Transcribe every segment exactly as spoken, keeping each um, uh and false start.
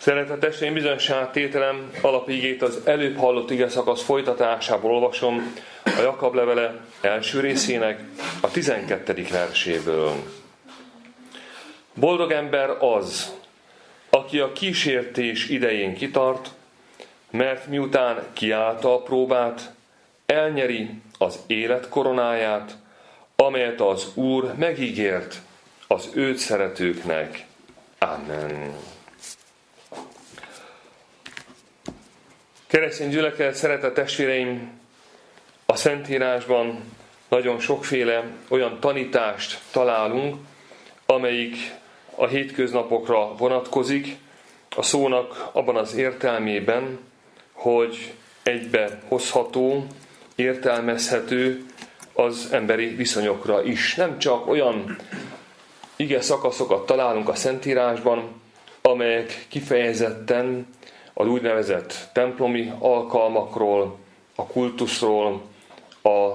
Szeretett testvéreim, bizonyságtételem alapigét az előbb hallott ige szakasz folytatásából olvasom a Jakab levele első részének a tizenkettedik verséből. Boldog ember az, aki a kísértés idején kitart, mert miután kiállta a próbát, elnyeri az élet koronáját, amelyet az Úr megígért az őt szeretőknek. Amen. Keresztény gyülekezet, szeretett testvéreim, a Szentírásban nagyon sokféle olyan tanítást találunk, amelyik a hétköznapokra vonatkozik, a szónak abban az értelmében, hogy egybe hozható, értelmezhető az emberi viszonyokra is. Nem csak olyan ige szakaszokat találunk a Szentírásban, amelyek kifejezetten az úgynevezett templomi alkalmakról, a kultuszról, a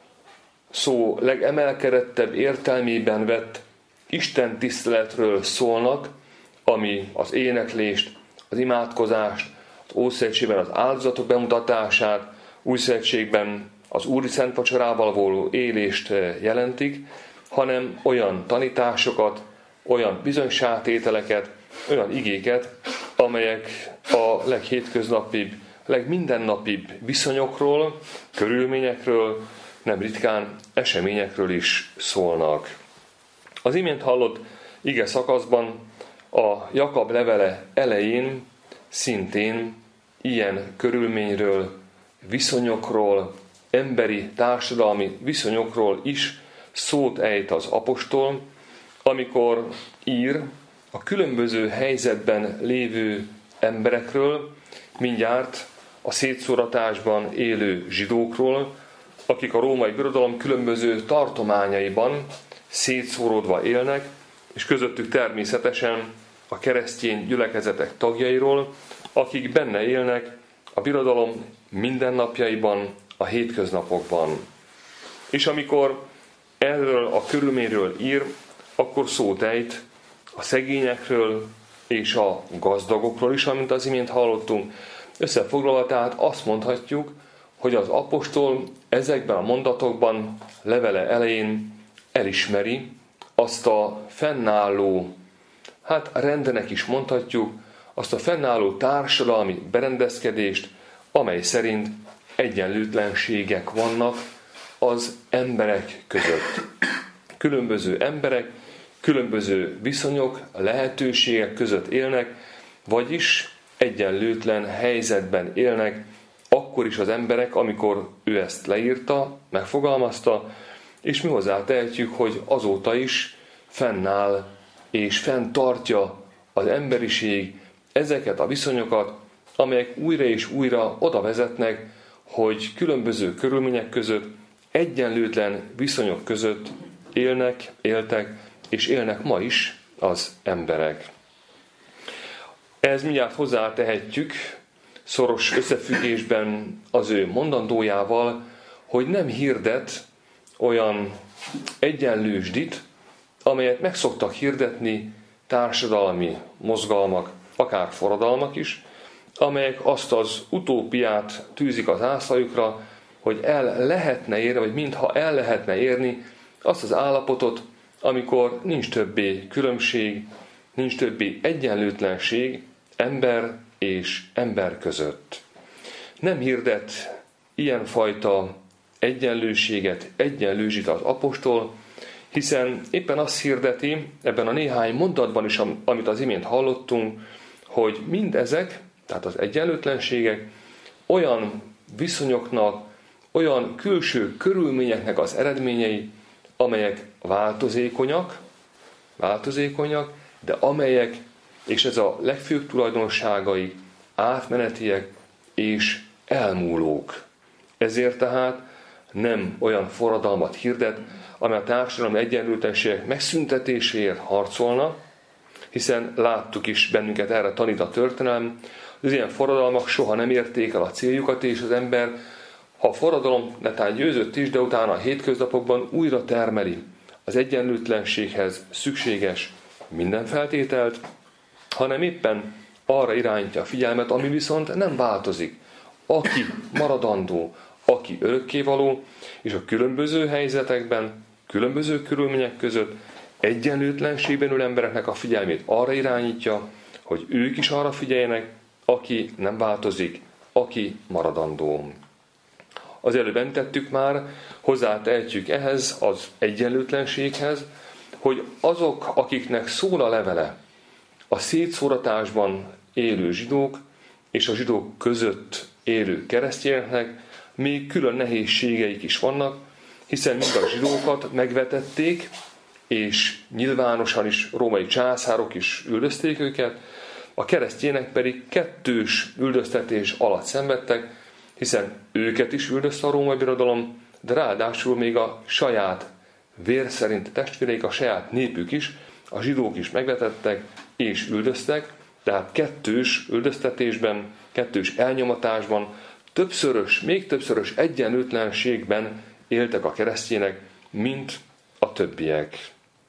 szó legemelkedettebb értelmében vett Isten tiszteletről szólnak, ami az éneklést, az imádkozást, az Ószövetségben az áldozatok bemutatását, Új Szövetségben az Úri Szent Vacsorával való élést jelentik, hanem olyan tanításokat, olyan bizonyságtételeket, olyan igéket, amelyek a leghétköznapibb, legmizennapibb viszonyokról, körülményekről, nem ritkán eseményekről is szólnak. Az imént hallott ige szakaszban a Jakab levele elején szintén ilyen körülményről, viszonyokról, emberi, társadalmi viszonyokról is szót ejt az apostol, amikor ír a különböző helyzetben lévő emberekről, mindjárt a szétszóratásban élő zsidókról, akik a római birodalom különböző tartományaiban szétszóródva élnek, és közöttük természetesen a keresztény gyülekezetek tagjairól, akik benne élnek a birodalom mindennapjaiban, a hétköznapokban. És amikor erről a körülményről ír, akkor szót ejt a szegényekről és a gazdagokról is, amint az imént hallottunk. Összefoglalva tehát azt mondhatjuk, hogy az apostol ezekben a mondatokban, levele elején elismeri azt a fennálló, hát rendnek is mondhatjuk, azt a fennálló társadalmi berendezkedést, amely szerint egyenlőtlenségek vannak az emberek között. Különböző emberek, különböző viszonyok, lehetőségek között élnek, vagyis egyenlőtlen helyzetben élnek, akkor is az emberek, amikor ő ezt leírta, megfogalmazta, és mi hozzátehetjük, hogy azóta is fennáll és fenntartja az emberiség ezeket a viszonyokat, amelyek újra és újra oda vezetnek, hogy különböző körülmények között, egyenlőtlen viszonyok között élnek, éltek, és élnek ma is az emberek. Ehhez mindjárt hozzátehetjük szoros összefüggésben az ő mondandójával, hogy nem hirdet olyan egyenlősdit, amelyet meg szoktak hirdetni társadalmi mozgalmak, akár forradalmak is, amelyek azt az utópiát tűzik az ászlajukra, hogy el lehetne érni, vagy mintha el lehetne érni azt az állapotot, amikor nincs többé különbség, nincs többé egyenlőtlenség ember és ember között. Nem hirdet ilyenfajta egyenlőséget, egyenlősít az apostol, hiszen éppen azt hirdeti ebben a néhány mondatban is, amit az imént hallottunk, hogy mindezek, tehát az egyenlőtlenségek olyan viszonyoknak, olyan külső körülményeknek az eredményei, amelyek változékonyak, változékonyak, de amelyek, és ez a legfőbb tulajdonságai, átmenetiek és elmúlók. Ezért tehát nem olyan forradalmat hirdet, amely a társadalmi egyenlőtlenségek megszüntetéséért harcolna, hiszen láttuk is, bennünket erre tanít a történelem, hogy az ilyen forradalmak soha nem érték el a céljukat, és az ember, ha a forradalom netán győzött is, de utána a hétköznapokban újra termeli az egyenlőtlenséghez szükséges minden feltételt, hanem éppen arra irányítja a figyelmet, ami viszont nem változik. Aki maradandó, aki örökkévaló, és a különböző helyzetekben, különböző körülmények között egyenlőtlenségben ülő embereknek a figyelmét arra irányítja, hogy ők is arra figyeljenek, aki nem változik, aki maradandó. Az előbb említettük már, hozzátehetjük ehhez az egyenlőtlenséghez, hogy azok, akiknek szól a levele, a szétszóratásban élő zsidók és a zsidók között élő keresztényeknek még külön nehézségeik is vannak, hiszen mind a zsidókat megvetették, és nyilvánosan is római császárok is üldözték őket, a keresztények pedig kettős üldöztetés alatt szenvedtek, hiszen őket is üldözte a római birodalom, de ráadásul még a saját vér szerint testvéreik, a saját népük is, a zsidók is megvetettek és üldöztek, tehát kettős üldöztetésben, kettős elnyomatásban, többszörös, még többszörös egyenlőtlenségben éltek a keresztények, mint a többiek.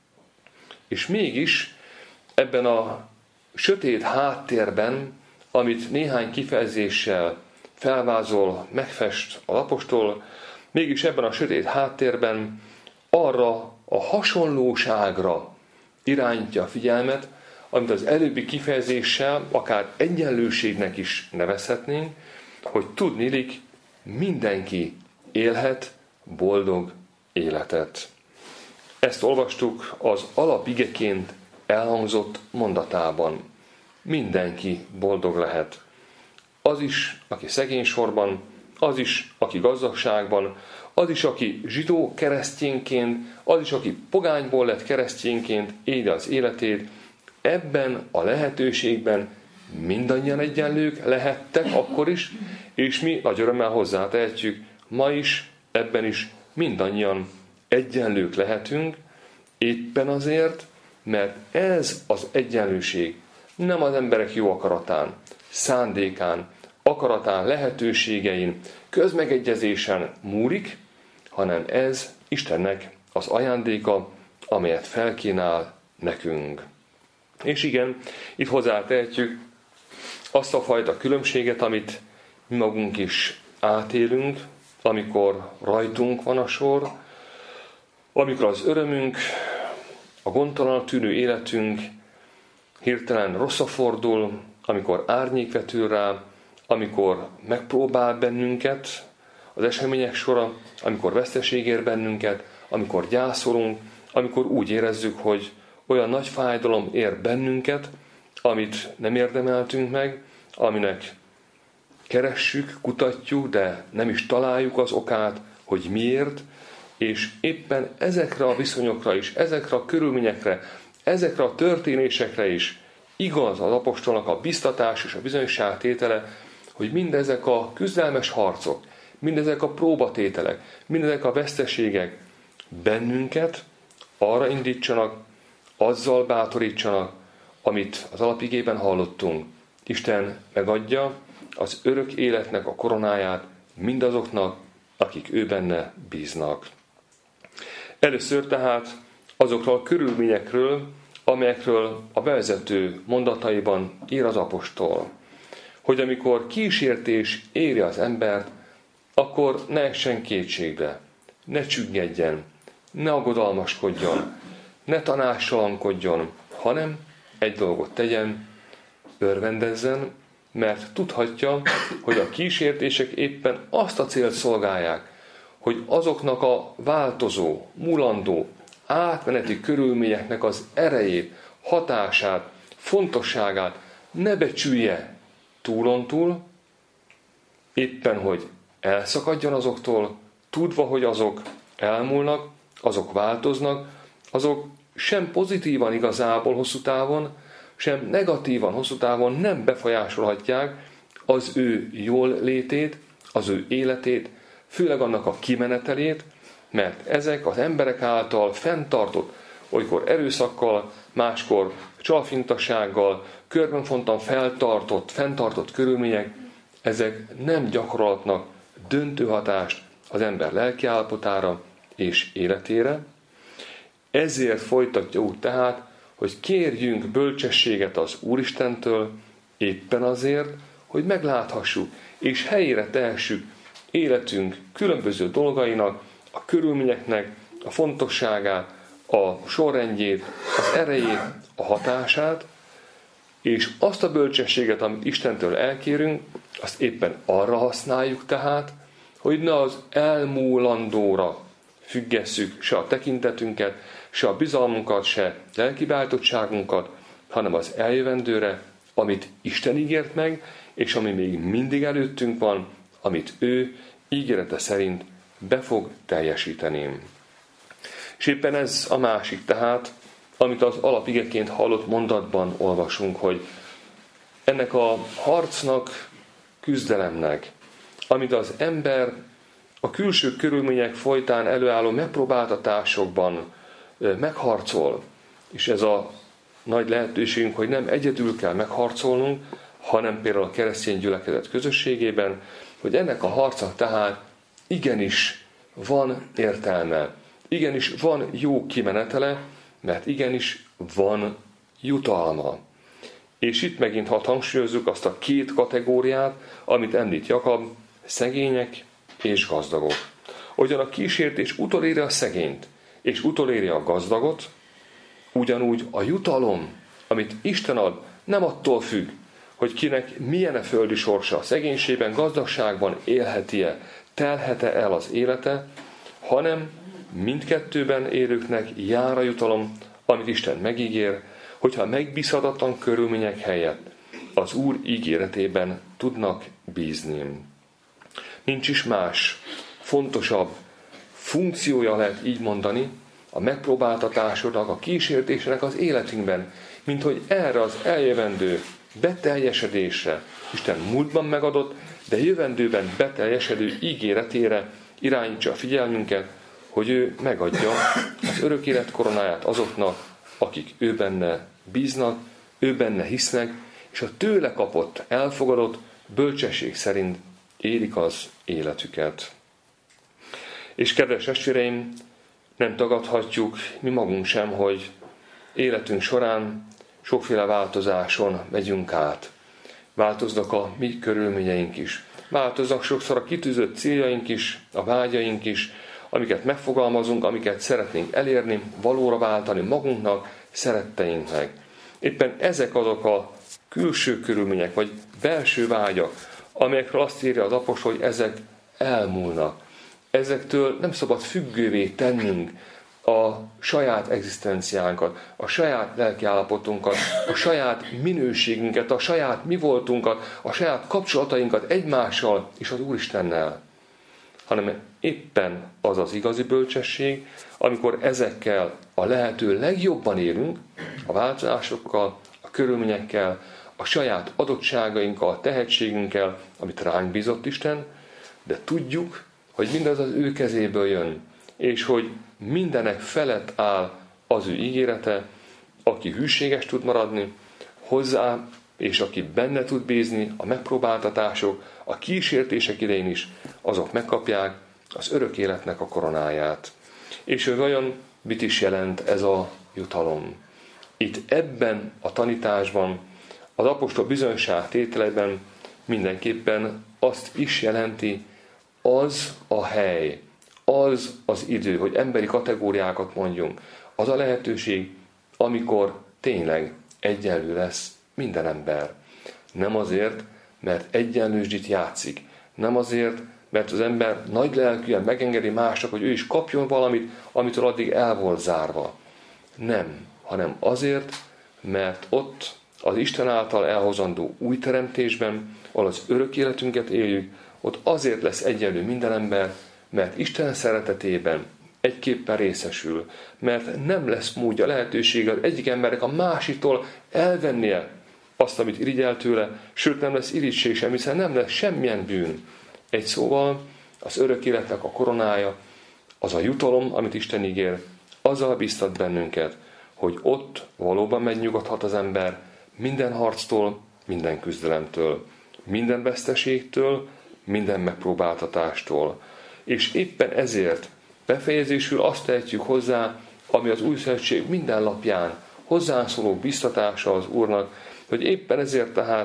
És mégis ebben a sötét háttérben, amit néhány kifejezéssel felvázol, megfest a apostol, mégis ebben a sötét háttérben arra a hasonlóságra irányítja a figyelmet, amit az előbbi kifejezéssel akár egyenlőségnek is nevezhetnénk, hogy tudniillik, mindenki élhet boldog életet. Ezt olvastuk az alapigeként elhangzott mondatában. Mindenki boldog lehet. Az is, aki szegénysorban, az is, aki gazdagságban, az is, aki zsidó keresztényként, az is, aki pogányból lett keresztényként éli az életét, ebben a lehetőségben mindannyian egyenlők lehettek akkor is, és mi nagy örömmel hozzátehetjük, ma is, ebben is mindannyian egyenlők lehetünk, éppen azért, mert ez az egyenlőség nem az emberek jó akaratán, szándékán, akaratán, lehetőségein, közmegegyezésen múlik, hanem ez Istennek az ajándéka, amelyet felkínál nekünk. És igen, itt hozzátehetjük azt a fajta különbséget, amit mi magunk is átélünk, amikor rajtunk van a sor, amikor az örömünk, a gondtalanul tűnő életünk hirtelen rosszra fordul, amikor árnyék vetül rá, amikor megpróbál bennünket az események sora, amikor veszteség ér bennünket, amikor gyászolunk, amikor úgy érezzük, hogy olyan nagy fájdalom ér bennünket, amit nem érdemeltünk meg, aminek keressük, kutatjuk, de nem is találjuk az okát, hogy miért, és éppen ezekre a viszonyokra is, ezekre a körülményekre, ezekre a történésekre is igaz az apostolnak a biztatás és a bizonyságtétele, hogy mindezek a küzdelmes harcok, mindezek a próbatételek, mindezek a veszteségek bennünket arra indítsanak, azzal bátorítsanak, amit az alapigében hallottunk. Isten megadja az örök életnek a koronáját mindazoknak, akik ő benne bíznak. Először tehát azokról a körülményekről, amelyekről a bevezető mondataiban ír az apostol, hogy amikor kísértés éri az embert, akkor ne essen kétségbe, ne csüggedjen, ne aggodalmaskodjon, ne tanácstalankodjon, hanem egy dolgot tegyen, örvendezzen, mert tudhatja, hogy a kísértések éppen azt a célt szolgálják, hogy azoknak a változó, mulandó, átmeneti körülményeknek az erejét, hatását, fontosságát ne becsülje túlontúl, éppen hogy elszakadjon azoktól, tudva, hogy azok elmúlnak, azok változnak, azok sem pozitívan igazából hosszú távon, sem negatívan hosszú távon nem befolyásolhatják az ő jól létét, az ő életét, főleg annak a kimenetelét, mert ezek az emberek által fenntartott, olykor erőszakkal, máskor csalfintassággal, körbenfontan feltartott, fenntartott körülmények, ezek nem gyakorolhatnak döntő hatást az ember lelkiállapotára és életére. Ezért folytatja úgy tehát, hogy kérjünk bölcsességet az Úristentől, Éppen azért, hogy megláthassuk, és helyére tehessük életünk különböző dolgainak, a körülményeknek a fontosságát, a sorrendjét, az erejét, a hatását, és azt a bölcsességet, amit Istentől elkérünk, azt éppen arra használjuk tehát, hogy ne az elmúlandóra függesszük se a tekintetünket, se a bizalmunkat, se lelkiváltottságunkat, hanem az eljövendőre, amit Isten ígért meg, és ami még mindig előttünk van, amit ő ígérete szerint be fog teljesíteni. És éppen ez a másik tehát, amit az alapigeként hallott mondatban olvasunk, hogy ennek a harcnak, küzdelemnek, amit az ember a külső körülmények folytán előálló megpróbáltatásokban megharcol, és ez a nagy lehetőségünk, hogy nem egyedül kell megharcolnunk, hanem például a keresztény gyülekezet közösségében, hogy ennek a harcnak tehát igenis van értelme, igenis van jó kimenetele, mert igenis van jutalma. És itt megint hadd hangsúlyozzuk azt a két kategóriát, amit említ Jakab, szegények és gazdagok. Ugyan a kísértés utoléri a szegényt, és utoléri a gazdagot, ugyanúgy a jutalom, amit Isten ad, nem attól függ, hogy kinek milyen a földi sorsa, szegénységben, gazdagságban élheti-e, telhet-e el az élete, hanem mindkettőben élőknek jár a jutalom, amit Isten megígér, hogyha megbízhatatlan körülmények helyett az Úr ígéretében tudnak bízni. Nincs is más, fontosabb funkciója, lehet így mondani, a megpróbáltatásodnak, a kísértésnek az életünkben, mint hogy erre az eljövendő beteljesedésre Isten múltban megadott, de jövendőben beteljesedő ígéretére irányítsa a figyelmünket, hogy ő megadja az örök élet koronáját azoknak, akik ő benne bíznak, ő benne hisznek, és a tőle kapott, elfogadott bölcsesség szerint élik az életüket. És kedves testvéreim, nem tagadhatjuk mi magunk sem, hogy életünk során sokféle változáson megyünk át. Változnak a mi körülményeink is. Változnak sokszor a kitűzött céljaink is, a vágyaink is, amiket megfogalmazunk, amiket szeretnénk elérni, valóra váltani magunknak, szeretteinknek. Éppen ezek azok a külső körülmények, vagy belső vágyak, amelyekről azt írja az apostol, hogy ezek elmúlnak. Ezektől nem szabad függővé tennünk a saját egzisztenciánkat, a saját lelkiállapotunkat, a saját minőségünket, a saját mi voltunkat, a saját kapcsolatainkat egymással és az Úristennel. Hanem éppen az az igazi bölcsesség, amikor ezekkel a lehető legjobban élünk, a változásokkal, a körülményekkel, a saját adottságainkkal, tehetségünkkel, amit ránk bízott Isten, de tudjuk, hogy mindez az ő kezéből jön, és hogy mindenek felett áll az ő ígérete, aki hűséges tud maradni hozzá, és aki benne tud bízni, a megpróbáltatások, a kísértések idején is, azok megkapják az örök életnek a koronáját. És hogy vajon mit is jelent ez a jutalom? Itt ebben a tanításban, az apostol bizonyságtételében mindenképpen azt is jelenti, az a hely, az az idő, hogy emberi kategóriákat mondjunk, az a lehetőség, amikor tényleg egyenlő lesz minden ember. Nem azért, mert egyenlősdit játszik, nem azért, mert az ember nagy lelkűen megengedi másnak, hogy ő is kapjon valamit, amitől addig el volt zárva. Nem, hanem azért, mert ott az Isten által elhozandó új teremtésben, ahol az örök életünket éljük, ott azért lesz egyenlő minden ember, mert Isten szeretetében egyképpen részesül, mert nem lesz módja, lehetősége az egyik embernek a másiktól elvennie azt, amit irigyel tőle, sőt nem lesz irigység sem, hiszen nem lesz semmilyen bűn. Egy szóval az örök életnek a koronája, az a jutalom, amit Isten ígér, azzal biztat bennünket, hogy ott valóban megnyugodhat az ember minden harctól, minden küzdelemtől, minden veszteségtől, minden megpróbáltatástól. És éppen ezért befejezésül azt tehetjük hozzá, ami az Új Szövetség minden lapján hozzánszóló biztatása az Úrnak, hogy éppen ezért tehát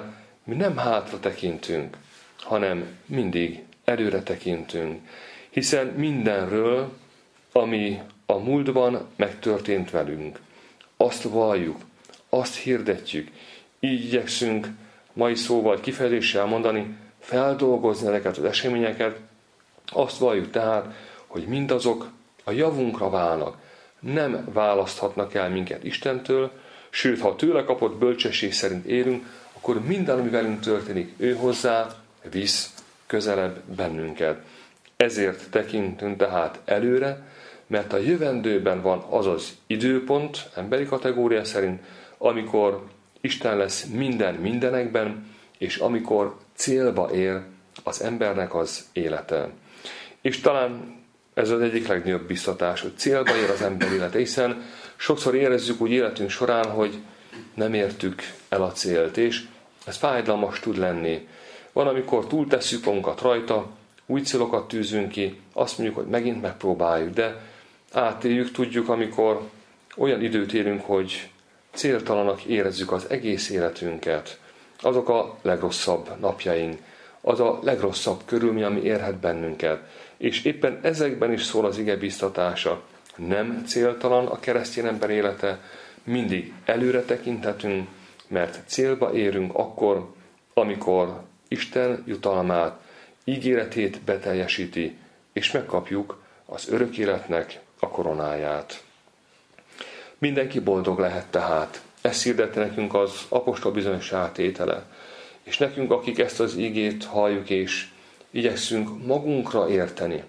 mi nem hátra tekintünk, hanem mindig előre tekintünk. Hiszen mindenről, ami a múltban megtörtént velünk, azt valljuk, azt hirdetjük, így igyekszünk mai szóval kifejezéssel mondani, feldolgozni ezeket az eseményeket, azt valljuk tehát, hogy mindazok a javunkra válnak, nem választhatnak el minket Istentől, sőt, ha tőle kapott bölcsesség szerint élünk, akkor minden, ami velünk történik, ő hozzá visz közelebb bennünket. Ezért tekintünk tehát előre, mert a jövendőben van az az időpont, emberi kategória szerint, amikor Isten lesz minden mindenekben, és amikor célba ér az embernek az élete. És talán ez az egyik legnagyobb biztatás, hogy célba ér az ember élete, hiszen sokszor érezzük úgy életünk során, hogy nem értük el a célt, és ez fájdalmas tud lenni. Van, amikor túltesszük magunkat rajta, új célokat tűzünk ki, azt mondjuk, hogy megint megpróbáljuk, de átéljük, tudjuk, amikor olyan időt élünk, hogy céltalanak érezzük az egész életünket. Azok a legrosszabb napjaink, az a legrosszabb körülmény, ami érhet bennünket. És éppen ezekben is szól az ige biztatása. Nem céltalan a keresztény ember élete, mindig előre tekinthetünk, mert célba érünk akkor, amikor Isten jutalmát, ígéretét beteljesíti, és megkapjuk az örök életnek a koronáját. Mindenki boldog lehet tehát. Ezt hirdette nekünk az apostol bizonyosság tétele. És nekünk, akik ezt az ígét halljuk, és igyekszünk magunkra érteni.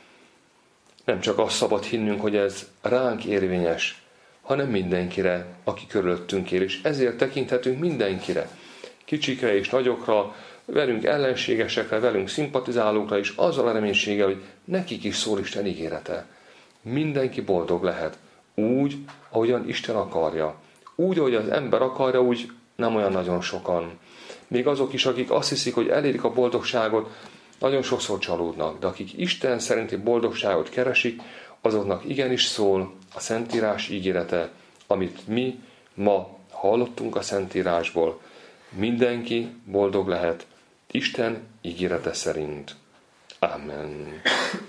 Nem csak azt szabad hinnünk, hogy ez ránk érvényes, hanem mindenkire, aki körülöttünk él, és ezért tekinthetünk mindenkire, kicsikre és nagyokra, velünk ellenségesekre, velünk szimpatizálókra is, azzal a reménységgel, hogy nekik is szól Isten ígérete. Mindenki boldog lehet, úgy, ahogyan Isten akarja. Úgy, ahogy az ember akarja, úgy nem olyan nagyon sokan. Még azok is, akik azt hiszik, hogy elérik a boldogságot, nagyon sokszor csalódnak, de akik Isten szerinti boldogságot keresik, azoknak igenis szól a Szentírás ígérete, amit mi ma hallottunk a Szentírásból. Mindenki boldog lehet Isten ígérete szerint. Amen.